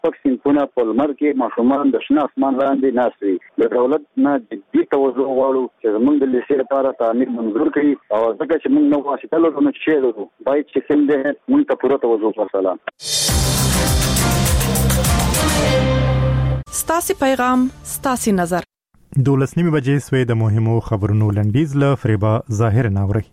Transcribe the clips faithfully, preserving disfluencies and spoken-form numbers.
پکسینونه په لمر کې ماشومان د شنه اسمان لاندې ناست وي. د دولت نه جدي توجه غواړو چې زموږ د لیسې لپاره تعمیر منظور کړي او ځکه چې موږ نو واسطه لرو نو چې لرو باید چې څنګه موږ ته پوره توجه وکړو. ستاسي پیغام ستاسي نظر. دولس نیمه بجې سوې د مهمو خبرونو لنډیز له فریبا ظاهر ناوري.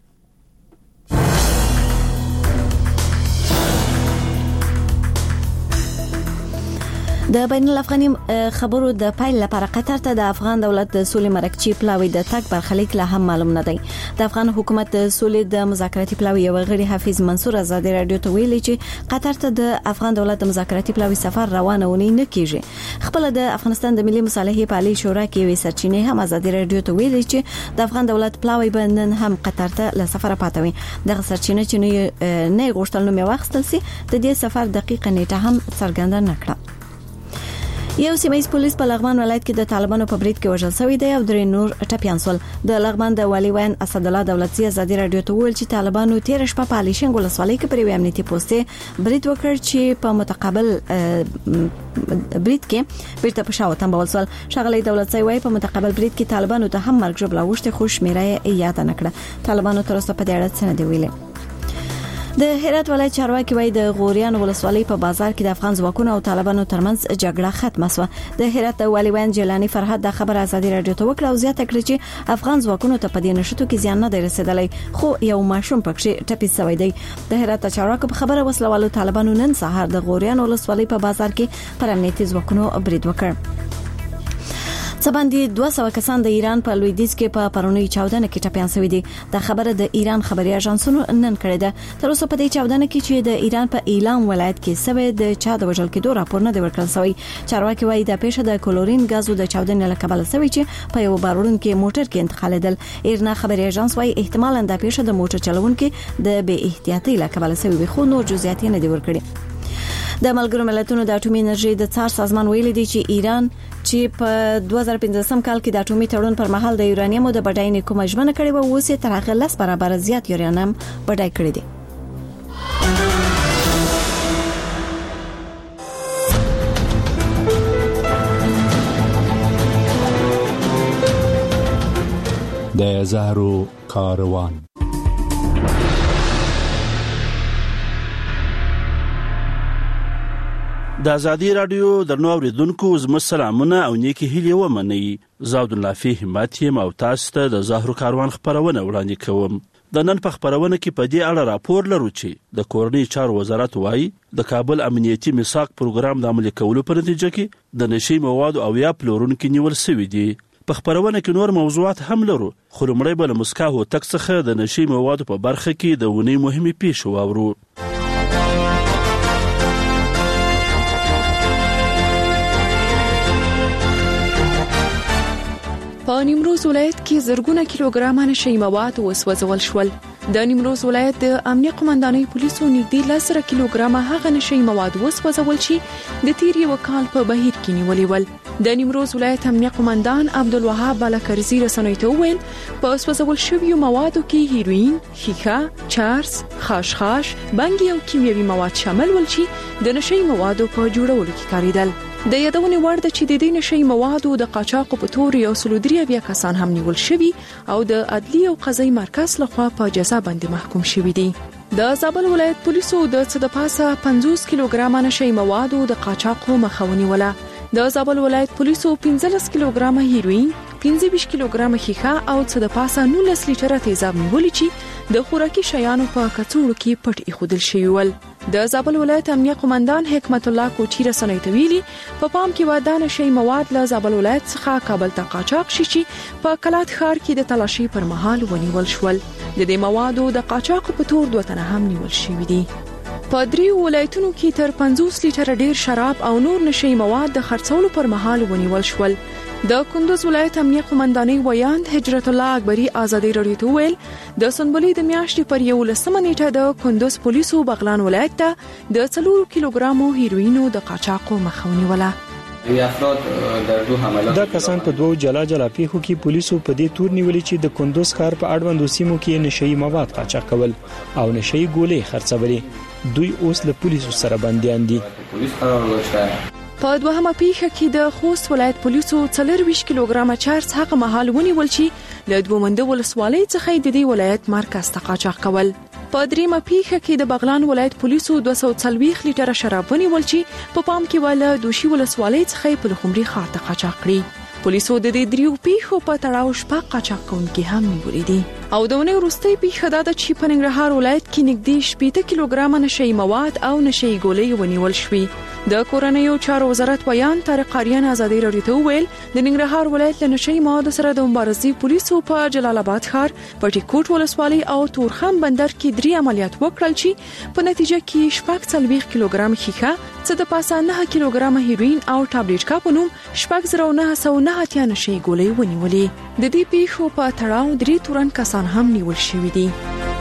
د بین الافغاني خبرو د پایل لپاره قطر ته د افغان دولت د سولې مرکچی پلاوی د تک برخلیک لا هم معلوم نه دی. د افغان حکومت د سولې د مذاکراتي پلاوی یو غړي حافظ منصور آزادي رادیو ته ویلي چې قطر ته د افغان دولت د مذاکراتي پلاوی سفر روانونه نه کیږي. خپل د افغانستان د ملي مصالحې په عالی شورا کې وی سرچینې هم آزادي رادیو ته ویلي چې د افغان دولت پلاوی بندن هم قطر ته له سفر پاتوي. د سرچینې چې نه غوښتل نو واخستل سي د دې سفر دقیقه نیټه هم څرګنده نکړه. یو سیمایي پولیس په لغمان ولایت کې د طالبانو په برید کې وژل شوی دی او درې نور ټپيان شول. د لغمان د والي وین اسد الله دولتي آزادي رادیو ته ویل چې طالبانو تیر شپه په الیشنګ ولسوالۍ کې پر امنیتي پوسټه برید وکړ چې په متقابل برید کې بیرته په شاو تنبول شول. شغلې دولت سوي په متقابل برید کې طالبانو ته هم مرګ جوړه وشته خوش میرای یاد نه کړه. طالبانو تر اوسه په دې اړه څه نه دی ویلي. د هرات ولایت چارواکي وایي د غوریان ولسوالۍ په بازار کې د افغان ځواکونو او طالبانو ترمنځ جګړه ختمه شوه. د هرات والي وین جیلانی فرحت د خبر آزادي رادیو ته وکړه او زیاته کړه چې افغان ځواکونو ته په دې نشټو کې زیان نه دی رسیدلی خو یو ماشوم پکې ټپي شوی دی. د هرات چارواکو په خبره وسلوالو طالبانو نن سهار د غوریان ولسوالۍ په بازار کې پر امنیتي ځواکونو برید وکړ. څباندې دوه سوه کسان د ایران په لویدیځ کې په پرونی چاودنه کې ټپيان شوی دي. د خبره د ایران خبري اژانسونو نن کړی ده. تر اوسه په دې چاودنه کې چې د ایران په اعلان ولایت کې سوي د چا د وژل کېدو راپور نه دی ورکړل شوی. چارواکي وایي د پیښه د کلورین غازو د چاودنې له کبله شوی چې په یو بارونکو موټر کې انتقالېدل. ایرنا خبري اژانس وایي احتمالاً د پیښه د موټر چلوونکو د بې احتیاطۍ له کبله شوی خو نور جزئیات نه دی ورکړي. د ملګرو ملتونو د اټومي انرژي د څار سازمان ویلي دی چې ایران چې په دوه زره پنځم کال کې د اټومي تړون پر مهال د یورانیم د بډاینې کومه ژمنه کړې و اوس یې تر هغه لس برابر زیات یورانیم بډای کړی دی. د زهرو کاروان. د ازادي رادیو درنو اوریدونکو زما سلامونه او نیکی هیله ومنئ. زاود الله فی همت یم او تاسو ته د زهرو کاروان خبرونه وړاندې کوم. د نن په خبرونه کې په دې اړه راپور لرو چې د کورنۍ چارو وزارت وایي د کابل امنیتي میثاق پروګرام د عملي کولو په نتیجه کې د نشي موادو او یا پلورونکو نیول شوی دي. په خبرونه کې نور موضوعات هم لرو خو لومړی به له مسکا هوتک څخه د نشي موادو په برخه کې د ونې مهمې پیښې واورو. په نیمروز ولایت کې زرګونه کیلوګرام نشي مواد وسوځول شول. د نیمروز ولایت د امنیه قومندانۍ پولیسو نږدې لس کیلوګرام هغه نشي مواد وسوځول چې د تیر یو کال په بهیر کې نیولې ول. د نیمروز ولایت امنیه قومندان عبدالوهاب بالکرزی رسنۍ ته وویل په وسوځول شویو موادو کې هیروین، ښیښه، چارس، خاشخاش، بنګي او کیمیاوي مواد شامل ول چې د نشي موادو په جوړولو کې کاریدل. د یادونې وړ ده چې د دې نشي موادو د قاچاق په تور یو سل درې اویا کسان هم نیول شوي او د عدلي او قضایي مرکز لخوا په جزا باندې محکوم شوي دي. د زابل ولایت پولیسو د څه د پاسه پنځوس کیلوګرام نشي موادو د قاچاق مخه ونیوله. د زابل ولایت پولیسو پنځلس کیلوګرام هیروین، پنځه ویشت کیلوګرام ښیښه او څه د پاسه نولس لیټره تیزاب نیولي چې د خوراکي شیانو په کڅوړو کې پټ ایښودل شوي ول. د زابل ولایت امنیه قومندان حکمت الله کوټی رسنۍ ته ویلي په پام کې وادان شي مواد له زابل ولایت څخه کابل ته قاچاق شي چې په کلات ښار کې د تلاشي پر مهال ونیول شول. د دې موادو د قاچاق په تور دوه تنه هم نیول شوي دي. په دریو ولایتونو کې تر پنځوس لیټره ډیر شراب او نور نشي مواد د خرڅولو پر مهال ونیول شول. د کندوز ولایت امنیه قومندانۍ ویاند هجرت الله اکبری آزادي رادیو ته ویل د سنبلې د میاشتې پر یولسمه نیټه د کندوز پولیسو بغلان ولایت ته د څلور کیلوګرامو هیروینو د قاچاقو مخه ونیوله. دا کسان په دوه جلا جلا پیښو کې پولیسو په دې تور نیولې چې د کندوز ښار په اړوندو سیمو کې نشئی مواد قاچاق کول او نشئی ګولې خرڅولې. دوی اوس له پولیسو سره بنديان دي. په دوهمه پیښه کې د خوست ولایت پولیسو څلرویشت کیلوګرامه چارج هغه مهال ونیول چې له دومنده ولسوالۍ څخه د دې ولایت مرکز ته قاچاق کول. په دریمه پیښه کې د بغلان ولایت پولیسو دوه سوه څلوېښت لیټره شراب ونیول چې په پام کې ولا دوشي ولسوالۍ څخه په لخمري ښار ته قاچاق کړي. پولیسو د دې دریو پیښو په تړاو شپږ قاچاق کوونکي هم نیولي دي. او د ونې وروستۍ پیښه دا ده چې په ننګرهار ولایت کې نږدې شپېته کیلوګرامه نشهیي مواد او نشهیي ګولۍ ونیول شوې. د کورنیو چارو وزارت ویان طارق قاریان ازادي راډیو ته وویل د ننګرهار ولایت له نشهیي موادو سره د مبارزې پولیسو په جلال آباد ښار، پټي کوټ ولسوالۍ او تورخم بندر کې درې عملیات وکړل چې په نتیجه کې شپږ څلوېښت کیلوګرام ښیښه، څه د پاسه نهه کیلوګرامه هیروین او ټابلیټ کا په نوم شپږ زره نهه سوه نهه اتیا نشهیي ګولۍ ونیولې. د دې پیښو په تړاو درې تورن کسان هم نیول شوي دي.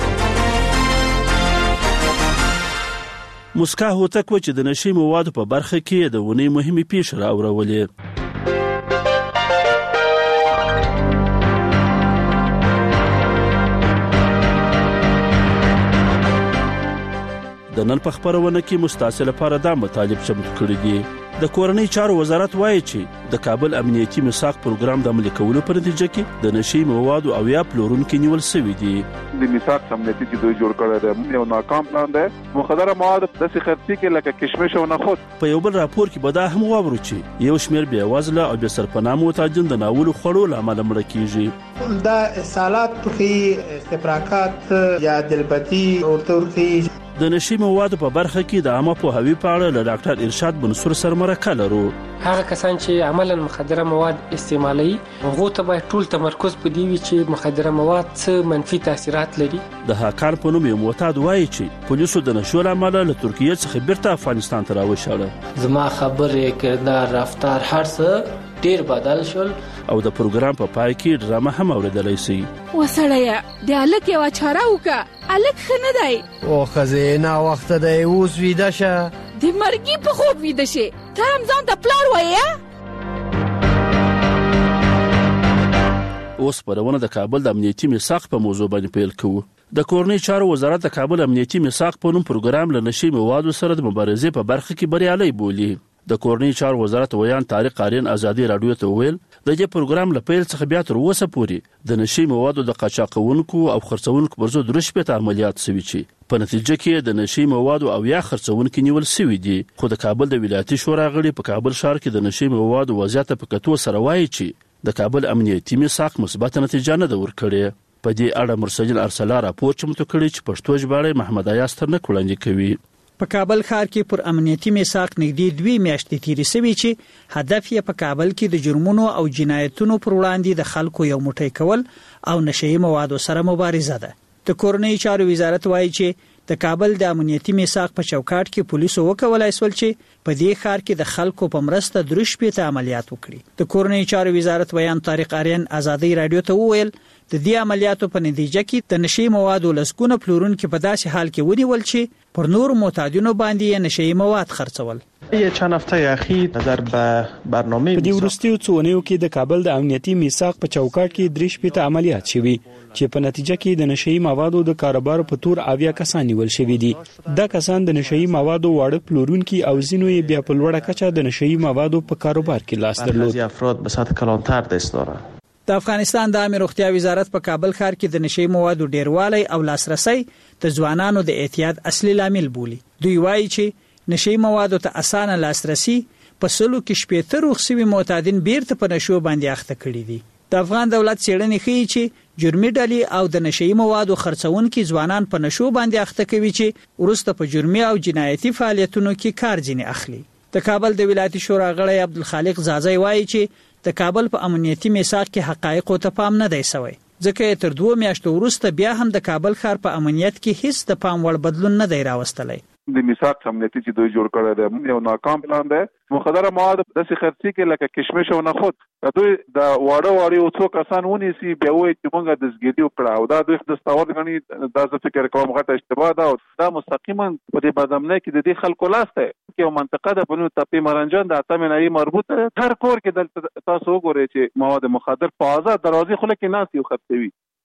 مسکا هوتک و چې د نشي موادو په برخه کې د ونې مهمه پیښه راوړولې. د نن په خبرونه کې مستعصل لپاره دا مطالب چمتو کړی دي. د کورنۍ چارو وزارت وایي چې د کابل امنیتي میثاق پروګرام د عملي کولو په نتیجه کې د نشي موادو او یا پلورونکو نیول شوی دي. د میثاق امنیتي چې دوی جوړ کړی دی یو ناکام پلان دی. مخدره مواد د سخرتي کې لکه کشمش او نخود. په یو بل راپور کې به دا هم واورو چې یو شمېر بې وزله او بې سرپناه معتادین د ناولو خوړو له امله مړه کیږي. دا اصالات توخي استفراقات یا دلبتي او تورخي. د نشي موادو په برخه کې د عامه پوهاوي په اړه له ډاکټر ارشاد منصور سره مرکه لرو. هغه کسان چې عملاً مخدره مواد استعمالوي هغه ته باید ټول تمرکز په دی وي چې مخدره مواد څه منفي تاثیرات لري. د هاکان په نوم یو معتاد وایي چې پولیسو د نشو له امله له ترکیې څخه بیرته افغانستان ته راوشاړه. زما خبرې کردار رفتار هر څه ډیر بدل شول. او د پروګرام په پای کې ډرامه هم اوریدلای شي. وسړیا د الک یو چاره وکا الک خنه دی او خزینه وخت دی اوس ویده شه د مرګي په خوب ویده شه ته هم ځان ته پلار وایې. اوس پرونه د کابل د امنیتي میثاق په موضوع باندې پیل کوو. د کورنۍ چارو وزارت د کابل امنیتي میثاق په نوم پروګرام له نشي موادو سره د مبارزې په برخه کې بریالي بولی. د کورنۍ چارو وزارت ویان طارق قاریان ازادي راډیو ته ویل د دې پروګرام له پیل څخه بیا تر اوسه پورې د نشي موادو د قاچاقونکو او خرڅونکو پر ضد درش په عملیات شوي چې په نتیجه کې د نشي موادو او یا خرڅونکو نیول شوي دي. خو د کابل د ولایتي شورا غړي په کابل ښار کې د نشي موادو وضعیت په کتو سره وایي چې د کابل امنیتي میثاق مثبت نتیجه نه ده ورکړې. په دې اړه مرسجل ارسلا راپور چمتو کړی چې پښتو ژباړه محمد ایاز ترنک وړاندې کوي. په کابل ښار کې پر امنیتي میثاق نږدې دوه میاشتې تیرې شوې چې هدف یې په کابل کې د جرمونو او جنایتونو پر وړاندې د خلکو یو موټی کول او نشهیي موادو سره مبارزه ده. د کورنۍ چارو وزارت وایي چې د کابل د امنیتي میثاق په چوکاټ کې پولیسو وکولای سول چې په دې ښار کې د خلکو په مرسته درش په عملیات وکړي. د کورنۍ چارو وزارت ویان طارق قاریان ازادي راډیو ته وویل د دې عملیاتو په نتیجه کې د نشي موادو لسګونه پلورونکو په داسې حال کې ونیول چې پر نور معتادینو باندې نشي مواد خرڅول. یه چند هفته اخیر نظر به برنامه په دې وروستیو څو اونیو کې د کابل د امنیتي میثاق په چوکاټ کې درې شپېته عملیات شوي چې په نتیجه کې د نشي موادو د کاروبار په تور اویا کسان نیول شوي دي. دا کسان د نشي موادو واړه پلورونکي او ځینو یې بیا په لوړه کچه د نشي موادو په کاروبار کې لاس درلود. بعضی افراد به سطح کلانتر دست دارند. د افغانستان د عامه روغتیا وزارت په کابل ښار کې د نشي موادو ډیروالی او لاسرسي د ځوانانو د اعتیاد اصلي لامل بولي. دوی وایي چې نشي موادو ته اسانه لاسرسي په سلو کې شپېته روغسوي معتادین بیرته په نشو باندې اخته کړي دي. د افغان دولت څېړنې ښیي چې جرمي ډلې او د نشي موادو خرڅونکي ځوانان په نشو باندې اخته کوي چې ورسته په جرمي او جنایتي فعالیتونو کې کار ځینې اخلي. د کابل د ولایتي شورا غړی عبدالخالق زازی وایي چې د کابل په امنیتي میثاق کې حقایق ته پام نه دی شوی ځکه تر دوه میاشتو وروسته بیا هم د کابل ښار په امنیت کې هیڅ د پام وړ بدلون نه دی راوستلی. د میثاق امنیتي چې دوی جوړ کړی دی یو ناکام پلان دی. مخدره مواد د سخرتي کې لکه کشمش او نخود دوی د واړه واړه او څو کسان ونیسي بیا وایي چې موږ د زګیدي وکړه او دا دوی د ستاور غني دا څه فکر کوم غټه اشتباه ده او دا مستقیما په دې بدامنۍ کې د دې خلکو لاس دی. یو منطقه د بنو تپې مرنجان د اتمه نړۍ مربوطه هر کور کې د تاسو وګورئ چې مواد مخدر په آزاد دروازې خله کې ناس یو خرڅوي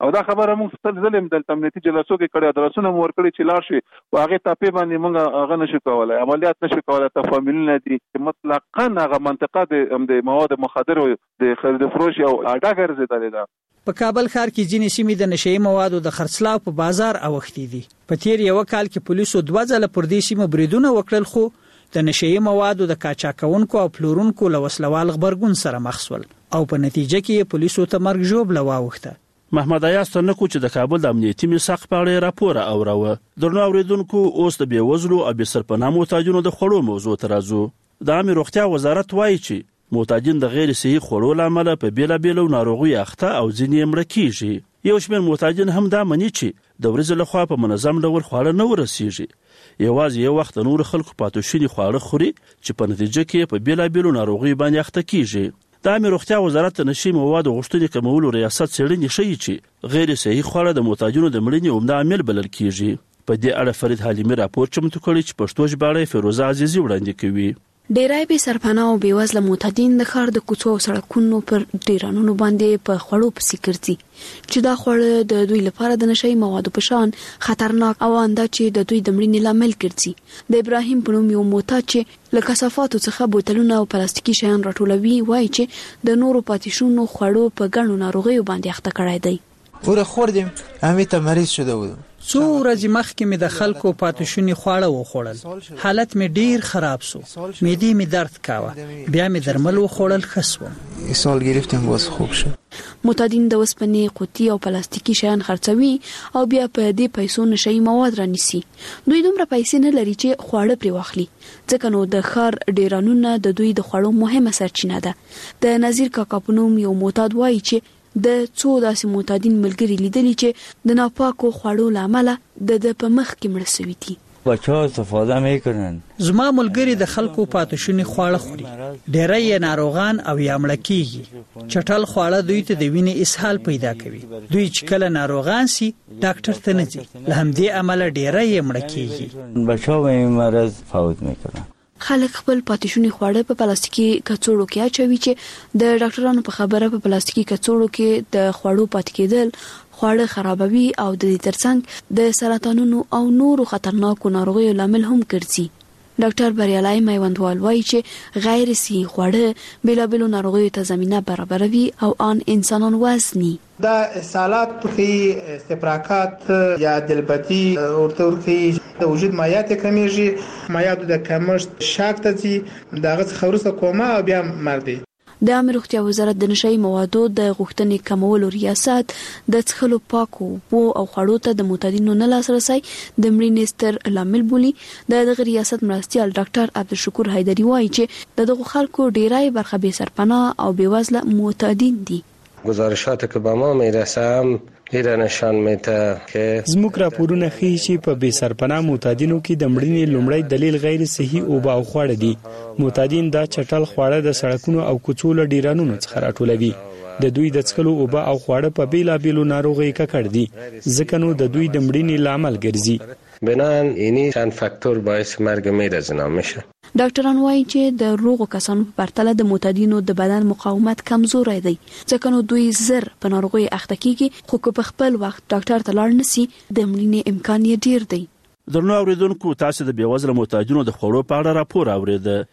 او دا خبره موږ ستل ظلم د امنیتي جلسو کې کړه درسونه مور کړی چې لاړ شي او هغه ټاپې باندې موږ هغه نشو کولای عملیات نشو کولای تفاهمونه دي چې مطلقاً هغه منطقه د مواد مخدر او د خرید فروش او اډا ګرځیدلې ده. په کابل ښار کې ځینې سیمې د نشئی موادو د خرڅلاو په بازار اوښتې دي. په تیر یو کال کې پولیسو دوه ځله پر دې سیمو بریدونه وکړل خو د نشئی موادو د قاچاقونکو او پلورونکو له وسلوال غبرګون سره مخ شول او په نتیجه کې پولیسو ته مرګ ژوبله واوښته. محمد ایاز ترنکو چې د کابل د امنیتي میثاق په اړه راپور اوروه. درنو اوریدونکو اوس د بېوزلو او بې سرپناه محتاجینو د خوړو موضوع ته راځو. د عامه روغتیا وزارت وایي چې محتاجین د غیر صحي خوړو له امله په بیلابیلو ناروغیو اخته او ځینې مړه کیږي. یو شمېر محتاجین هم دا مني چې د ورځې لخوا په منظم ډول خواړه نه ورسیږي. یوازې یو وخت نور خلکو پاتې شوي خواړه خوري چې په نتیجه کې په بیلابیلو ناروغیو باندې اخته کیږي. د عامه روغتیا وزارت د نشي موادو غوښتنې کمولو ریاست څېړنې ښیي چې غیر صحي خواړه د محتاجینو د مړینې عمده عامل بلل کیږي. په دې اړه فرید حلیمي راپور چمتو کړی چې پښتو ژباړه فیروزه عزیزي وړاندې کوي. ډیری به سرپناه او بیوزله معتادین د ښار د کوڅو او سړکونو پر ډیرانونو باندې په خوړو پسې ګرځي چې دا خوړ د دوی لپاره د نشئی موادو په شان خطرناک او انده چې د دوی د مړینې لامل ګرځي. د ابراهیم په نوم یو معتاد چې له کثافاتو څخه بوتلونه او پلاستیکي شیان راټولوي وایي چې د نورو پاتې شونو خوړو په ګڼو ناروغیو باندې اخته کړی دی. ور خوردیم همې ته مریض شده بودم. څو ورځې مخکې مې د خلکو پاتې شوني خواړه وخوړل. حالت مې ډیر خراب شو. معدې مې درد کاوه. بیا مې درمل وخوړل ښه شوم. یه سال گرفتم باز خوب شد. معتادین د وسپنې قوطي او پلاستیکي شیان خرڅوي او بیا په دې پیسو نشئی مواد رانیسي. دوی دومره پیسې نه لري چې خواړه پرې واخلي. ځکه نو د ښار ډیرانونه د دوی د خوړو مهمه سرچینه ده. د نظیر کاکا په نوم یو معتاد وایي چې د څو داسې معتادین ملګري لیدلي چې د ناپاکو خوړو له امله د د په مخ کې مړه شوي دي. بچه‌ها استفاده میکنن. زما ملګری د خلکو پاتې شوني خواړه خوري. ډیری یې ناروغان او یا مړه کیږي. چټل خواړه دوی ته د وینې اسهال پیدا کوي. دوی چې کله ناروغان سي ډاکټر ته نه ځي. له همدې امله ډیری یې مړه کیږي. بچه‌ها به مرض فوت میکنن. خلک خپل پاتې شوني خواړه په پلاستیکي کڅوړو کې اچوي چې د ډاکټرانو په خبره په پلاستیکي کڅوړو کې د خوړو پاتې کېدل خواړه خرابوي او د دې ترڅنګ د سرطانونو او نورو خطرناکو ناروغیو لامل هم ګرځي. ډاکټر بریالای میوندوال وایي چې غیر صحي خواړه بیلابیلو ناروغیو ته زمینه برابروي او ان انسانان وزني. دا اسهالات ټوخی استفراقات یا دلبتی ورته ورکی د وجود مایعات کمیږي. مایعات د کمښت شاک ته ځي دغه څخه وروسته کومه او بیا مرګ دی. د عامه روغتیا وزارت د نشئی موادو د غوښتنې کمولو ریاست د څښلو پاکو اوبو او خوړو ته د معتادینو نه لاسرسی د مړینې ستر لامل بولي. د دغه ریاست مرستیال ډاکټر عبدالشکور حیدری وایي چې د دغه خلکو ډیری برخه بې سرپناه او بېوزله معتادین دي. گزارشات که به ما میرسه هم ایره نشان میده که زموږ راپورونه ښیي چې په بې سرپناه معتادینو کې د مړینې لومړی دلیل غیر صحي اوبه او خواړه دي. معتادین دا چټل خواړه د سړکونو او کوڅو له ډیرانونو څخه راټولوي. د دوی د څښلو اوبه او خواړه په بیلابیلو ناروغیو ککړ دي ځکه نو د دوی د مړینې لامل ګرځي. بنان اینی چند فاکتور باعث مرگ میرزنا میشه. ډاکټران وایي چې د روغو کسانو په پرتله د معتادینو د بدن مقاومت کمزوری دی ځکه نو دوی زر په ناروغي اخته کیږي خو که په خپل وخت ډاکټر ته لاړ نشي د مړینې امکان یې ډیر دی. درنو اوریدونکو تاسو د بېوزله معتادینو د خوړو په اړه راپور اورېده.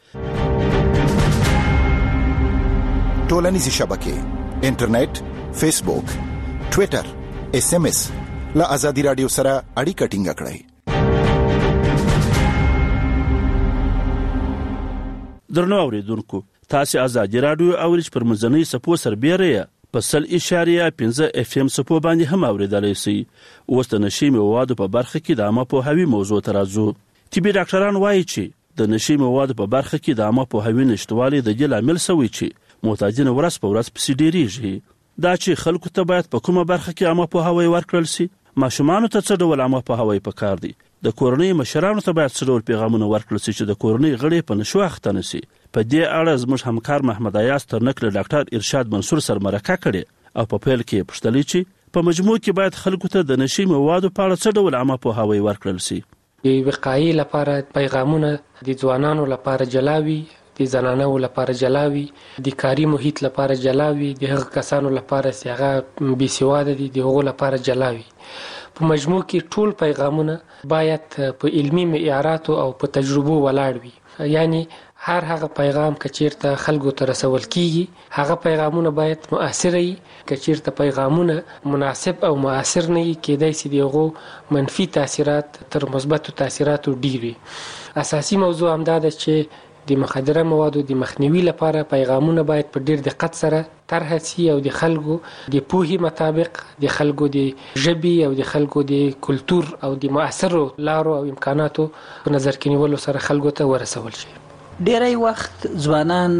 ټولنیزې شبکې انټرنیټ فیسبوک ټوئیټر اس ام اس له ازادي رادیو سره اړیکه ټینګه کړئ. درنو اوریدونکو تاسو ازادي رادیو اورئ پر مزنی سپو سربېره په سل اشاریه پنځه اف ام سپو باندې هم اوریدلای شئ. اوس د نشي موادو په برخه کې د عامه پوهاوی موضوع ته راځو. طبي ډاکټران وایي چې د نشي موادو په برخه کې د عامه پوهاوی نشټوالي د دې لامل شوی چې معتادین ورځ په ورځ پسې ډیریږي. دا چې خلکو ته باید په کومه برخه کې عامه پوهاوی ورکړل شي. ماشومانو ته څه ډول عامه پوهاوی پکار دی. د کورنۍ مشرانو ته باید څه ډول پیغامونه ورکړل شي چې د کورنۍ غړي په نشو اخته نه شي. په دې اړه زموږ همکار محمد ایاز ترنک له ډاکټر ارشاد منصور سره مرکه کړې او په پیل کې پوښتلې چې په مجموع کې باید خلکو ته د نشي موادو په اړه څه ډول عامه پوهاوی ورکړل شي. د وقایې لپاره پیغامونه د ځوانانو لپاره جلاوي د زنانو لپاره جلاوي، د کاري محیط لپاره جلاوي، د هغه کسانو لپاره چې هغه بې سواده دي د هغو لپاره جلاوي. په مجموع کې ټول پیغامونه باید په علمي معیاراتو او په تجربو ولاړ وي. یعنی هر هغه پیغام که چیرته خلکو ته رسول کیږي هغه پیغامونه باید مؤثر وي. که چیرته پیغامونه مناسب او مؤثر نه وي کېدای شي دغه منفي تاثیرات تر مثبتو تاثیراتو ډیر وي. اساسي موضوع همدا ده چې د مخدره موادو د مخنیوي لپاره پیغامونه باید په ډیر دقت سره طرح شي او د خلکو د پوهې مطابق د خلکو د ژبې او د خلکو د کلتور او د مؤثرو لارو او امکاناتو په نظر کې نیولو سره خلکو ته ورسول شي. ډیری وخت ځوانان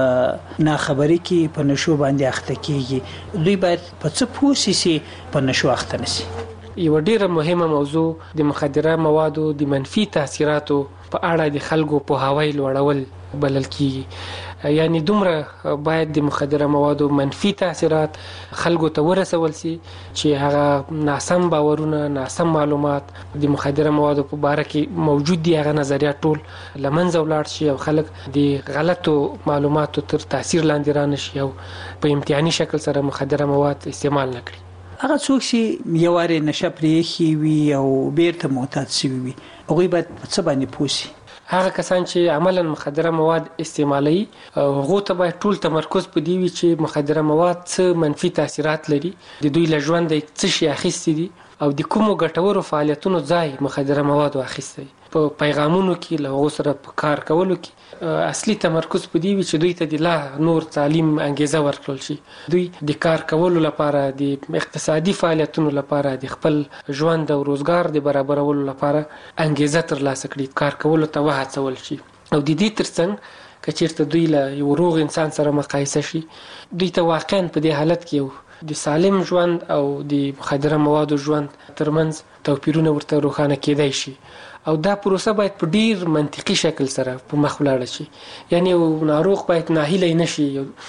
په ناخبري کې په نشو باندې اخته کیږي. دوی باید په څه پوه شي په نشو اخته نشي؟ یو ډیره مهمه موضوع د مخدره موادو د منفي تاثیراتو په اړه د خلکو پوهاوی لوړول بلل کیږي. یعنی دومره باید د مخدره موادو منفي تاثیرات خلکو ته ورسول شي چې هغه ناسم باورونه، ناسم معلومات د مخدره موادو په باره کې موجود دي هغه نظریات ټول لمنځه ولاړ شي او خلک د غلطو معلوماتو تر تاثیر لاندې رانشي او په امتحاني شکل سره مخدره مواد استعمال نه کړي. هغه څوک چې یو واره نشه پرېښي وي او بیرته معتاد شوي وي هغوی باید په څه باندې پوه شي؟ هغه کسان چې عملا مخدره مواد استعمالوي هغو ته باید ټول تمرکز په دې وي چې مخدره مواد څه منفي تاثیرات لري، د دوی له ژونده څه شي اخیستي دي او د کومو ګټورو فعالیتونو ځای مخدره موادو اخیستی. په پیغامونو کې له هغو سره په کار کولو کې اصلي تمرکز په دې وي چې دوی ته د لا نور تعلیم انګیزه ورکړل شي، دوی د کار کولو لپاره، د اقتصادي فعالیتونو لپاره، د خپل ژوند او روزګار د برابرولو لپاره انګیزه ترلاسه کړي، کار کولو ته وهڅول شي. او د دې ترڅنګ که چیرته دوی له یو روغ انسان سره مقایسه شي دوی ته واقعا په دې حالت کې یو د سالم ژوند او د مخدره موادو ژوند ترمنځ توپیرونه ورته روښانه کېدای شي. او دا پروسه باید په ډیر منطقي شکل سره په مخ ولاړه شي. یعنی یو ناروغ باید ناهیلی نشي،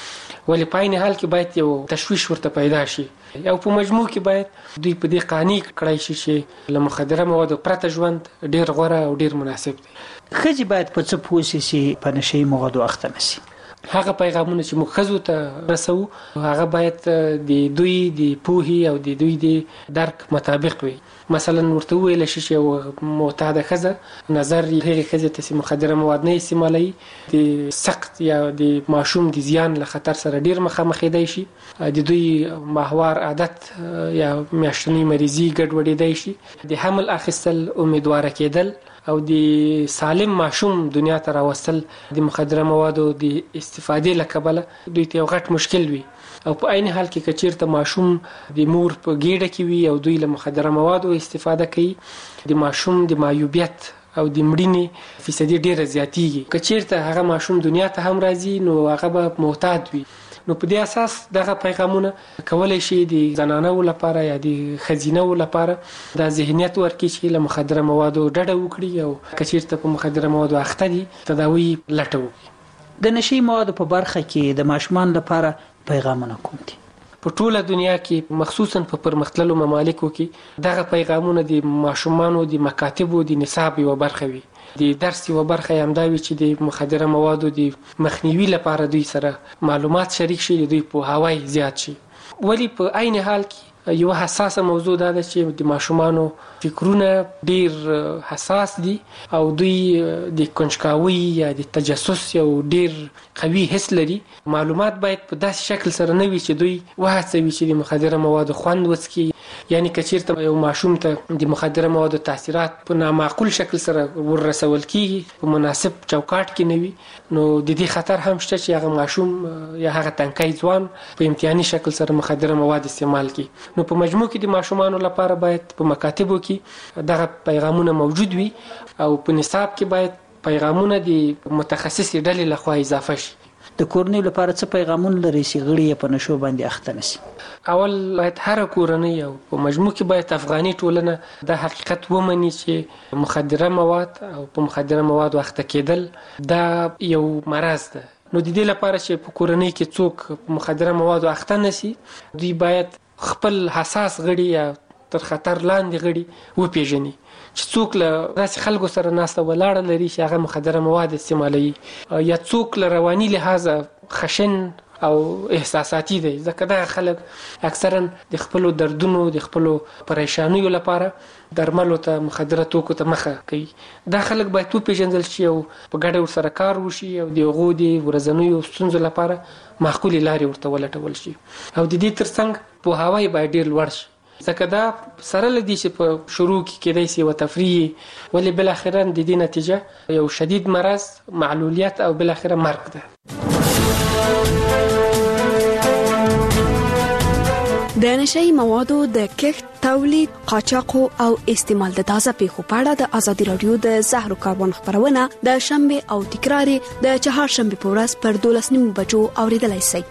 ولې په عین حال کې باید یو تشویش ورته پیدا شي. او په مجموع کې باید دوی په دې قانع کړای شي چې له مخدره موادو پرته ژوند ډیر غوره او ډیر مناسب دی. ښځې باید په څه پوه شي چې په نشهیي موادو اخته نه شي؟ هغه پیغامونه چې موږ ښځو ته رسوو هغه باید د دوی د پوهې او د دوی د درک مطابق وي. مثلا ورته وویل شي چې یو معتاده ښځه نظر هغې ښځې ته چې مخدره مواد نه استعمالوي د سخت یا د ماشوم د زیان له خطر سره ډیر مخامخېدی شي، د دوی ماهوار عادت یا میاشتنۍ مریضي ګډوډېدی شي، د حمل اخیستل امیدواره کېدل او د سالم ماشوم دنیا ته راوستل د مخدره موادو د استفادې له کبله دوی ته یو غټ مشکل وي. او په عین حال کې که چیرته ماشوم د مور په ګېډه کې وي او دوی له مخدره موادو استفاده کوي د ماشوم د معیوبیت او د مړینې فیصدي ډیره زیاتیږي. که چیرته هغه ماشوم دنیا ته هم راځي نو هغه به معتاد وي. نو په دې اساس دغه پیغامونه کولای شي د زنانو لپاره یا د ښځینو لپاره دا ذهنیت ورکړي چې له مخدره موادو ډډه وکړي او که چیرته په مخدره موادو اخته دي تداوی لټه وکړي. د نشهیي موادو په برخه کې د ماشومان لپاره پیغامونه کوم دي؟ په ټوله دنیا کې مخصوصا په پرمختللو ممالکو کې دغه پیغامونه د ماشومانو د مکاتبو د نصاب یوه برخه وي. د درس یوه برخه یې همدا وي چې د مخدره موادو د مخنیوي لپاره دوی سره معلومات شریک شي، د دوی پوهاوی زیات شي. ولی په عین حال کې یو حساسه موضوع دا ده چې د ماشومانو فکرونه ډیر حساس دي او دوی د کنجکاوي یا د تجسس یو ډیر قوي حس لري. معلومات باید په داسې شکل سره نه وي چې دوی وهڅوي چې د مخدره موادو خوند وڅکي. یعنی که چیرته یو ماشوم ته د مخدره موادو تاثیرات په نامعقول شکل سره ورسول کیږي، په مناسب چوکاټ کې نه وي، نو د دې خطر هم شته چې هغه ماشوم یا هغه تنکی ځوان په امتحاني شکل سره مخدره مواد استعمال کړي. نو په مجموع کې د ماشومانو لپاره باید په مکاتبو کې دغه پیغامونه موجود وي او په نصاب کې باید پیغامونه د متخصصې ډلې لخوا اضافه شي. د کورنۍ لپاره څه پیغامونه لري چې غړي یې په نشو باندې اخته نه شي؟ اول باید هر کورنۍ او په مجموع کې باید افغاني ټولنه دا حقیقت ومني چې مخدره مواد او په مخدره موادو اخته کېدل دا یو مرض ده. نو د دې لپاره چې په کورنۍ کې څوک په مخدره موادو اخته نه شي دوی باید خپل حساس غړي یا تر خطر لاندې غړي وپیژني. چې څوک له داسې خلکو سره ناسته ولاړه لري چې هغه مخدره مواد استعمالوي یا څوک له رواني لحاظه خشن او احساساتي دی، ځکه دا خلک اکثرا د خپلو دردونو د خپلو پریشانیو لپاره درملو ته مخدره توکو ته مخه کوي. دا خلک باید وپېژندل شي او په ګډه ورسره کار وشي او د هغو د ورځنیو ستونزو لپاره معقولې لارې ورته ولټول شي او د دې ترڅنګ پوهاوی باید ډېر لوړ شي، ځکه دا سره له دې چې په شروع کې کېدای شي یوه تفریح، ولې بالاخره د دې نتیجه یو شدید مرض، معلولیت او بالاخره مرګ ده. د نشئی موادو د کښت، تولید، قاچاق او استعمال د تازه پیښو په اړه د ازادي رادیو د زهرو کاروان خبرونه د شنبه او تکرار د چهارشنبه په ورځ پر دولس نیمو بجو اوریدلای شئ.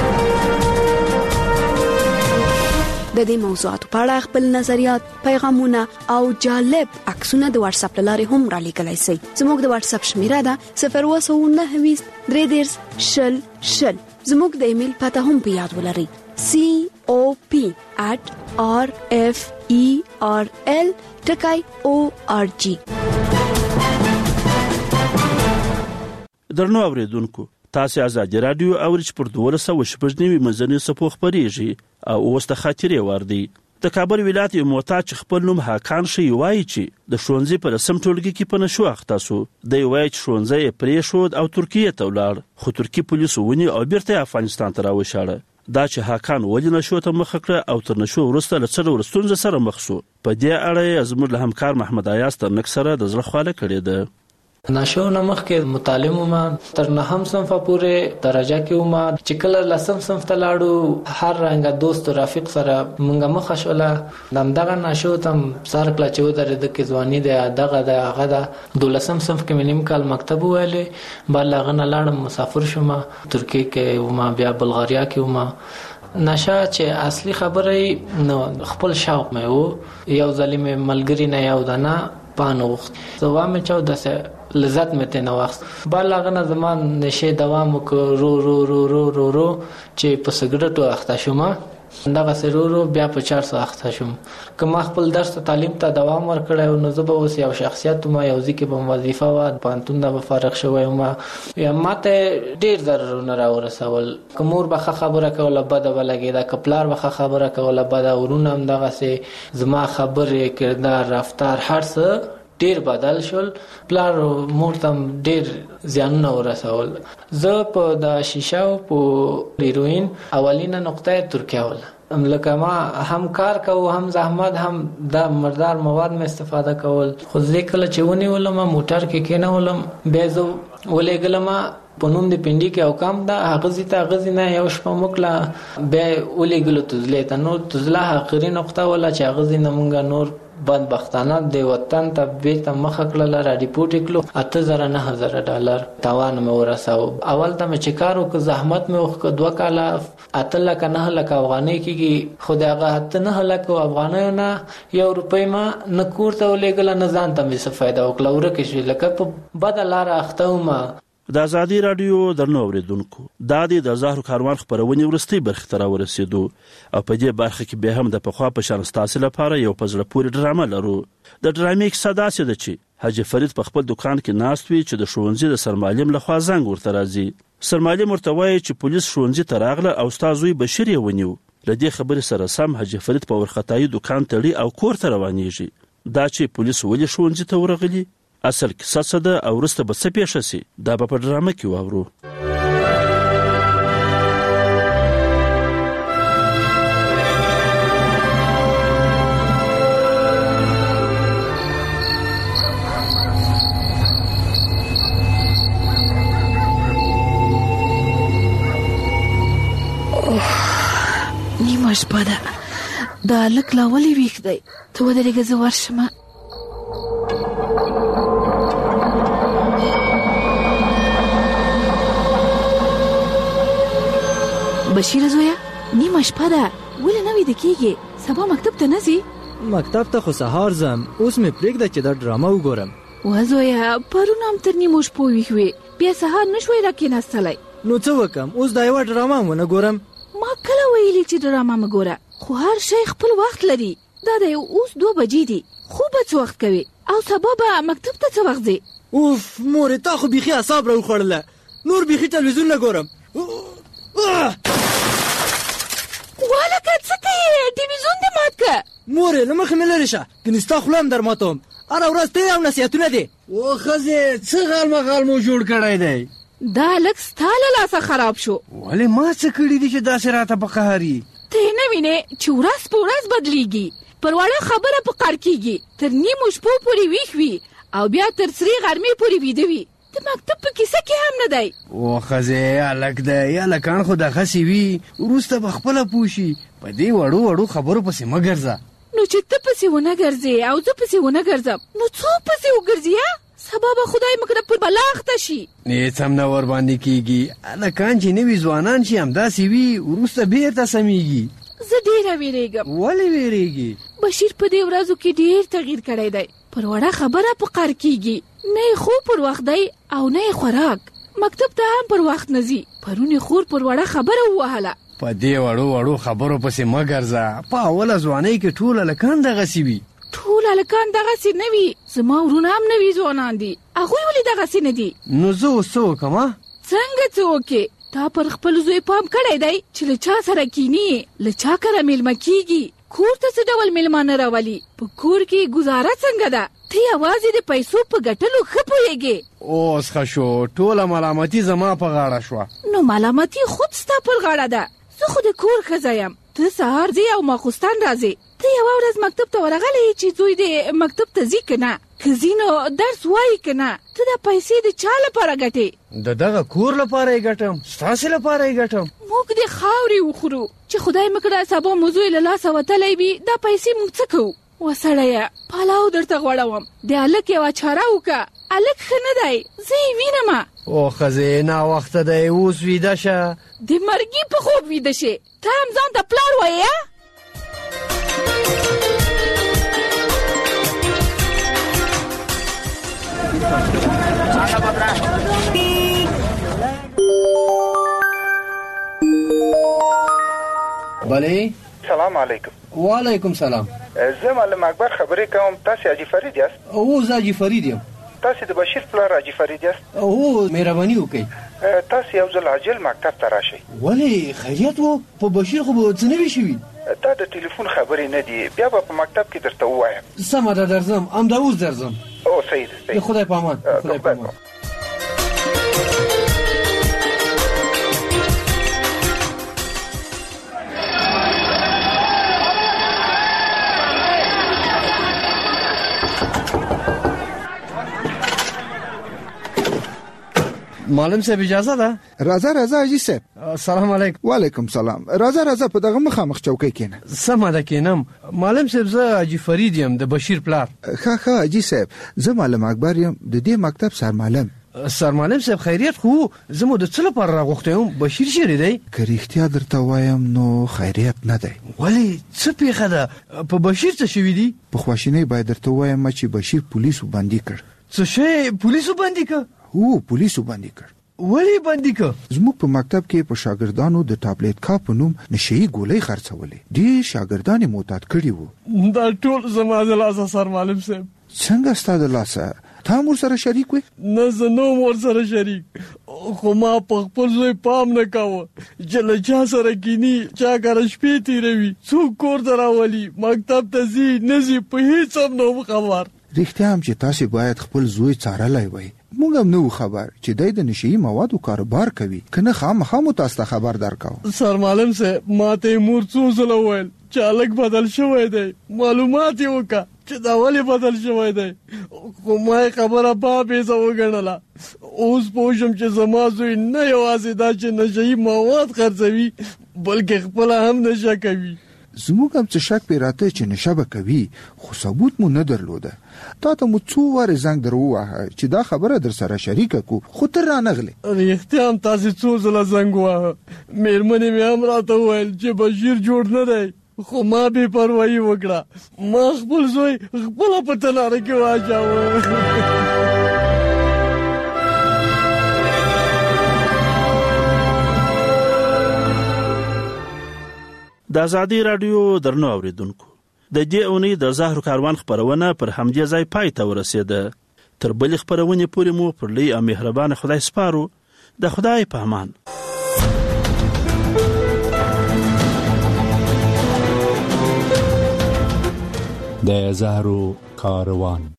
د دې موضوعاتو په اړه خپل نظریات، پیغامونه او جالب عکسونه د واتس اپ لارې هم را لیږلی شئ. زموږ د واتس اپ شمیره ده صفر اووه سوه نهه ویشت درې دېرش شل شل. زموږ د ایمیل پته هم په یاد ولرئ: سی او پی at r f e r l ټکی او ار جی. درنو اوریدونکو، تاسو ازادي رادیو اورچ پر دوه سوه شپږ نیمه منځنی صفو خبرېږي او اوس د خاطرې وردی. د کابل ولایت یو محتاج خپل نوم حاکان شي وایي چې د شونځي پر سم ټولګي کې په نشو اخته سو. د وایي چې شونځي پرې شو او ترکیه ته ولاړ، خو ترکی پولیسو ونی او بیرته افغانستان ته راوښاړه. دا چې حاکان ولې نشو ته مخ کړ او تر نشو وروسته له څلور ورستونزه سره مخ شو، په دې اړه زموږ له همکار محمد ایاز تر نک سره د زړه خواله کړې ده. نشو نمخ کې متعلم ما تر نهم صنف پورې درجه کې ما چې کله لسم صنف ته لاړو، هر رنګه دوست او رفیق سره مونږه مخ شوله. دغه نشو تم سر کله چې ودرې د کې ځواني د دغه د هغه د دولسم صنف کې نیم کال مکتب ویلې، بل هغه نه لاړم مسافر شوم ترکیه کې او ما بیا بلغاریا کې ما نشه چې اصلي خبره نو خپل شوق مې وو. یو ځلې مې ملګری نه یو دنا پانو زوا مې چاو دسه لذت مې ته نو وخت بالا غنه زمان نشه دوام وکړو رو رو رو رو رو رو چې په سګرټو اخته شوم، دا وسرورو بیا په چار سو اخته شوم. کوم خپل درس تعلیم ته دوام ورکړم نو زه به اوس یو شخصیت ما یو ځکه په وظیفه و پانتون دا فارغ شوی ما یا ماته ډیر ضررونه راورسول. کومور به خبره کوله بده ولګی دا کپلار به خبره کوله بده ورونه هم دغه سي زما خبره کردار رفتار هر څه ډیر بدل شول. پلار مور تم ډیر زیانونه ورسول. زه په د شیشه او په هیروین اولینه نقطه ترکیه ول لکه ما هم کار کوو هم زحمت هم د مردار مواد مې استفاده کول. خو ځکه کله چې ونی ولم موټر کې کینه ولم به زه ولېګلم په نوم د پنډي کې او کام دا غزي ته غزي نه یو شپه مکله به ولېګلو تزلې ته نو تزله اخري نقطه ولا چې غزي نه مونږه نور بدبختانه د وطن ته بیرته مخ کړل را ریپورت کړو اته زره نه هزار ډالر تاوان مې ورساو. اول ته مې چکارو که زحمت مې وکړ دوه کاله اته لکه نه لکه افغانۍ کېږي، خو دغه اته نه لکه افغانۍ نه یو روپۍ ما نه کور ته ولېږله نه ځان ته مې څه فایده وکړه ورکه شوې لکه په بده لاره اخته وم. د ازادي رادیو درنو اوریدونکو، دا د زهرو کاروان خبرونه ورستي برخه تر ورسېدو او په دې برخه کې به هم د پخوا په شان ستاسو لپاره یو پزړه پورې ډرامه لرو. د ډرامې کیسه داسې ده چې حاجی فرید په خپل دکان کې ناست وي چې د ښوونځي د سرمعلم لخوا زنګ ورته راځي. سرمعلم ورته وایي چې پولیس ښوونځي ته راغله او ستا زوی بشیر یې ونیو. له دې خبرې سره سم حاجی فرید په ورختایي دکان تړي او کور ته روانېږي. دا چې پولیس ولې ښوونځي ته ورغلي، اصل کیسه څه ده او وروسته به څه پیښه سي، دا به په ډرامه کې واورو. نیمه شپه ده، دا هلک لا ولې ویښ دی؟ ته ودرېږه زه ورشمه. بشیر زویا نیمه شپه ده، ولې نه ویده کېږي؟ سبا مکتب ته نه ځې؟ مکتب ته خو سهار ځم، اوس مې پرېږده چې دا ډرامه وګورم. وا زویا پرون هم تر نیمو شپو ویښ وې، بیا سهار نه شوی راکېناستلی. نو څه وکړم؟ اوس دا یوه ډرامه هم ونه ګورم؟ ما کله ویلي چې ډرامه مه ګوره، خو هر شی خپل وخت لري. دا دی اوس دوه بجې دي، خو به څه وخت کوي او سبا به مکتب ته څه وخت ځې؟ اوف مورې تا خو بیخي اعصاب راوخوړله، نور بیخي تلویزیون نه ګورم. والکه څه کوې؟ ټلویزیون دې مات که. مورې له مخې مې لرې شه، کنې ستا خوله هم در ماتوم. هره ورځ ته او نصیحتونه دي. او ښځې څه غال مغال مو جوړ کړی دی؟ دا لږ ستا له لاسه خراب شو. ولې ما څه کړي دي چې داسې راته په قهر یې؟ ته یې نه وینې چې ورځ په ورځ بدلیږي، پر وړه خبره په قهر کېږي، تر نیمو شپو پورې ویښ وي او بیا تر سرې غرمې پورې ویده وي. د مکتب په کیسه کې هم نه دی. او ښځې هلک دی، هلکان خو دغسې وي، وروسته به خپله پوه شي. په دې وړو وړو خبرو پسې مه ګرځه. نو چې ته پسې ونه ګرځې او زه پسې ونه ګرځم نو څوک پسې وګرځي؟ سبا به خدای مکړه پر بلا اخته شي. هېڅ هم نه ورباندې کېږي. هلکان چې نوي ځوانان شي همداسې وي، وروسته بېرته سمیږي. زه ډېره وېرېږم. ولې وېرېږي؟ بشیر په دې ورځو کې ډېر تغییر کړی دی. پر وړه خبره په قهر کېږي، نه یې خوب پر وخت دی او نه یې خوراک. مکتب ته هم پر وخت نه ځي. پرون یې خور پر وړه خبره ووهله. په دې وړو وړو خبرو پسې مه ګرځه. په اوله ځوانۍ کې ټول هلکان دغسې وي. ټول هلکان دغسې نه وي. زما ورونه هم نوي ځوانان دي، هغوی ولې دغسې نه دي؟ نو زه اوس څه وکړم؟ څنګه څه وکړې؟ تا پر خپل زوی پام کړی دی چې له چا سره کینی، له چا کره میلمه کېږي، کور ته څه ډول میلمانه راولي، په کور کې ګزاره څنګه ده؟ ته یوازې د پیسو په ګټلو ښه پوهېږې. اوس ښه شو، ټوله ملامتي زما په غاړه شوه. نو ملامتي خود ستا پر غاړه ده. زه خو د کور ښځه یم، ته سهار ځې او ماخوستن راځې. ته یوه ورځ مکتب ته ورغلی چې زوی دې مکتب ته ځي که نه؟ که ځي نو درس وایي که نه؟ ته دا پیسې د چا لپاره ګټې؟ د دغه کور لپاره یې ګټم، ستاسې لپاره یې ګټم. موږ د خاورې وخورو چې خدای مکړه سبا مو زوی له لاسه وتلی وي، دا پیسې موږ څه کوو؟ وسړیه پلاو درته غوړوم، د هلک یوه چاره وکړه. هلک ښه نه دی، زه یې وینمه. او ښځې ناوخته دی، اوس ویده شه. د مرګي په خوب ویده شې، ته هم ځان ته پلار وایې؟ بله. سلام علیکم. وعلیکم سلام. زه معلم اکبر خبرې کوم. تاسې حاجي فرید یاست؟ او زه حاجي فرید یم. تاسې د بشیر پلار حاجي فرید یاست؟ او مهرباني وکړئ. تاسې یو ځل عاجل مکتب ته راشئ. ولې خیریت و؟ په بشیر خو به څه نوي شوي؟ دا د ټلیفون خبرې نه دي، بیا به په مکتب کې درته ووایم. سمه ده، درځم. همدا اوس درځم. او صحیح ده. خدای په امان. خدای په امان. معلم صاحب اجازه ده؟ راځه راځه حاجي صاحب. سلام علیکم. وعلیکم سلام. راځه راځه په دغه مخامخ چوکۍ کېنه. سمه ده کېنم. معلم صاحب زه حاجي فرید یم، د بشیر پلار. ښه ښه حاجي صاحب، زه معلم اکبر یم، د دې مکتب سرمعلم. سرمعلم صاحب خیریت خو زه مو د څه لپاره راغوښتی یم؟ بشیر چیرې دی؟ که رښتیا درته وایم نو خیریت نه دی. ولې څه پیښه ده؟ په بشیر څه شوي دي؟ په خواشینۍ باید درته وایم چې بشیر پولیسو بندي کړ. څه شی پولیسو بندي کړ؟ هو پولیسو بندي کړ. ولې بندي کړ؟ زموږ په مکتب کې په شاګردانو د ټابلیټ کا په نوم نشئی ګولۍ خرڅولې. ډېر شاګردان یې معتاد کړي وو. دا ټول زما د لاسه سرمعلم صاحب. څنګه ستا د لاسه؟ تا هم ورسره شریک وې؟ نه زه نه وم ورسره شریک، خو ما په خپل زوی پام نه کاوه چې له چا سره کیني، چا کره شپې تېروي، څوک کور ته راولي، مکتب ته ځي نه ځي، په هېڅ هم نه وم خبر. رښتیا هم چې تاسې باید خپل زوی څارلی وی. موږ هم نه وو خبر چې دی د نشهیي موادو کاروبار کوي، که نه خامخا مو تاسو ته خبر درکاو. سرمعلم صاحب ما ته یې مور څو ځله وویل چې هلک بدل شوی دی، معلومات یې وکړه چې دا ولې بدل شوی دی، خو ما یې خبره بابیزه وګڼله. اوس پوه شم چې زما زوی نه یوازې دا چې نشهیي مواد خرڅوي بلکې خپله هم نشه کوي. زموږ هم څه شک پې راته چې نشه به کوي، خو ثبوت مو نه درلوده. تا ته مو څو وارې زنګ در وواهه چې دا خبره در سره شریکه کو، خو ته رانغلې. رښتیا هم تاسې څو ځله زنګ وواهه، مېرمنې مې هم راته وویل چې بشیر جوړ نه دی، خو ما بې پروایي وکړه، ما خپل زوی خپله په تناره کې واچاوه. د ازادي رادیو درنو اوریدونکو، د دې اونۍ د زهرو کاروان خبرونه پر همدې ځای پای ته ورسېده. تر بلې خبرونې پورې مو پر لوی او مهربان خدای سپارو. د خدای په امان. د زهرو کاروان.